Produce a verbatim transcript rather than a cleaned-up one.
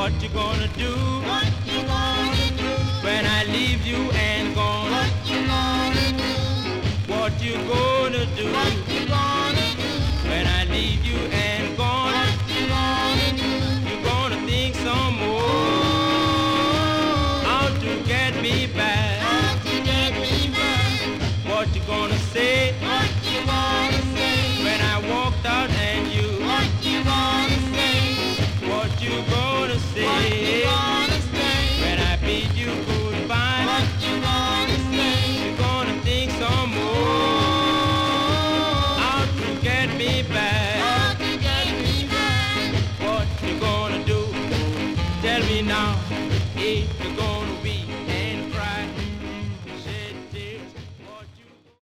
What you gonna do? What you gonna do? When I leave you and gone? What you gonna do? What you gonna do? What